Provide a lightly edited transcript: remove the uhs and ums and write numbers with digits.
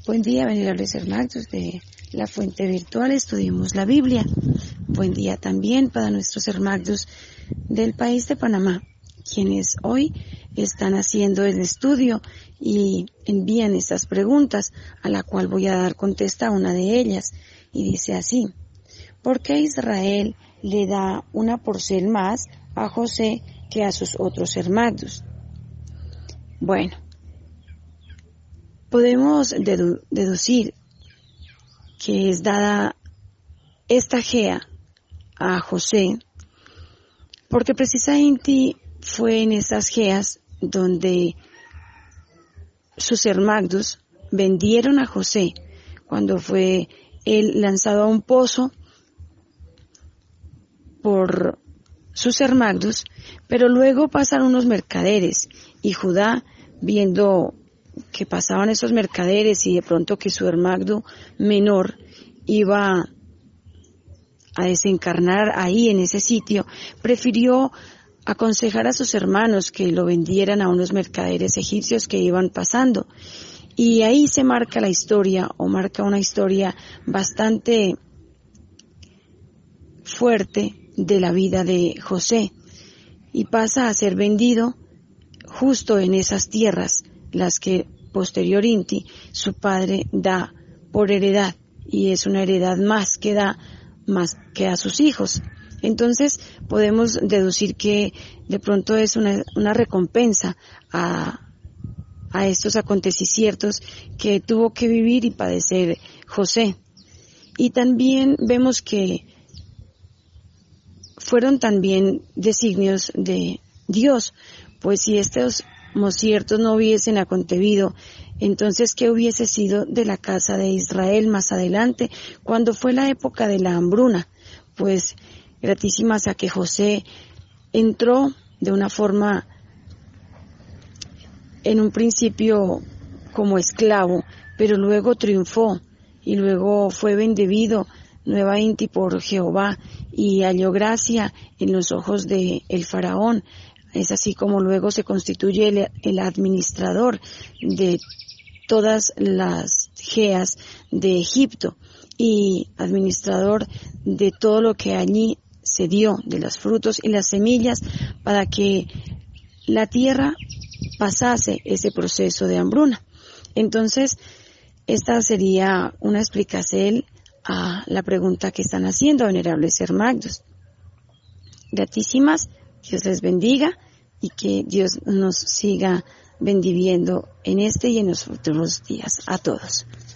Buen día, venerables hermanos de la fuente virtual, estudiemos la Biblia. Buen día también para nuestros hermanos del país de Panamá, quienes hoy están haciendo el estudio y envían estas preguntas, a la cual voy a dar contesta a una de ellas. Y dice así: ¿por qué Israel le da una porción más a José que a sus otros hermanos? Bueno, podemos deducir que es dada esta gea a José, porque precisamente fue en esas geas donde sus hermanos vendieron a José, cuando fue él lanzado a un pozo por sus hermanos, pero luego pasan unos mercaderes y Judá, viendo que pasaban esos mercaderes y de pronto que su hermano menor iba a desencarnar ahí en ese sitio, prefirió aconsejar a sus hermanos que lo vendieran a unos mercaderes egipcios que iban pasando. Y ahí se marca la historia, o marca una historia bastante fuerte de la vida de José, y pasa a ser vendido justo en esas tierras, las que posteriormente su padre da por heredad, y es una heredad más que da más que a sus hijos. Entonces podemos deducir que de pronto es una recompensa a estos acontecimientos que tuvo que vivir y padecer José. Y también vemos que fueron también designios de Dios, pues si estos ciertos no hubiesen acontecido, entonces ¿qué hubiese sido de la casa de Israel más adelante, cuando fue la época de la hambruna? Pues gratísimas a que José entró de una forma, en un principio como esclavo, pero luego triunfó y luego fue vendido nuevamente por Jehová y halló gracia en los ojos de el faraón. Es así como luego se constituye el administrador de todas las geas de Egipto y administrador de todo lo que allí se dio, de los frutos y las semillas, para que la tierra pasase ese proceso de hambruna. Entonces, esta sería una explicación a la pregunta que están haciendo, venerables hermanos. Gratísimas, Dios les bendiga y que Dios nos siga bendiciendo en este y en los futuros días a todos.